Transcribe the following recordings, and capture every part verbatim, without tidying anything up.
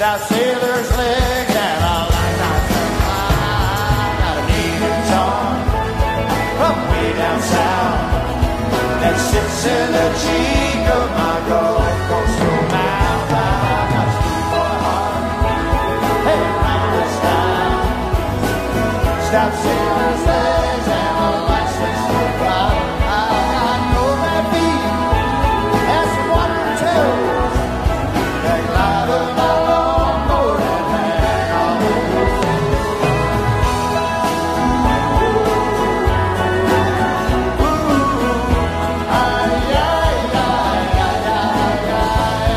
got sailor's legs and a light I got a native tongue from way down south that sits in the cheek of my Gulf Coastal mouth. I got a schoolboy heart, hey, round this town. Stop sailor's legs and a light slips so proud. I know that beat has some water toes that glide on my longboard and hang on the coast. Ooh, ay, ay, ay, ay, ay, ay,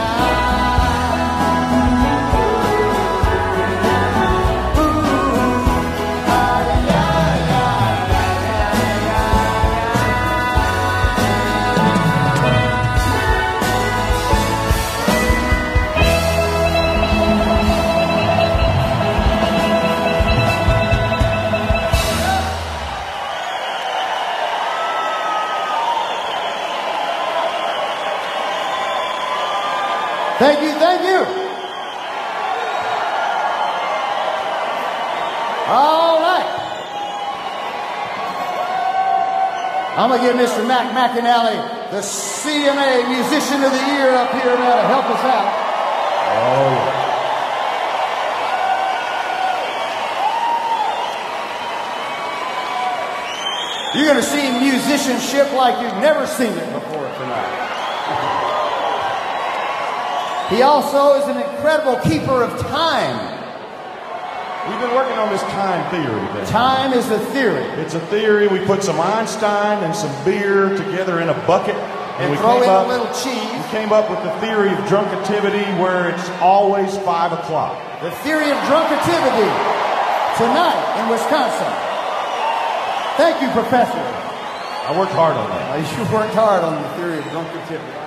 ay. Ooh, ay, ay, ay, ay, ay, ay. Thank you, thank you. All right. I'm going to give Mister Mac McAnally, the C M A Musician of the Year, up here now to help us out. Oh, yeah. You're going to see musicianship like you've never seen it before tonight. He also is an incredible keeper of time. We've been working on this time theory. Ben. Time is a theory. It's a theory. We put some Einstein and some beer together in a bucket, And, we throw came in up, a little cheese. we came up with the theory of drunkativity, where it's always five o'clock. The theory of drunkativity tonight in Wisconsin. Thank you, Professor. I worked hard on that. Uh, you worked hard on the theory of drunkativity.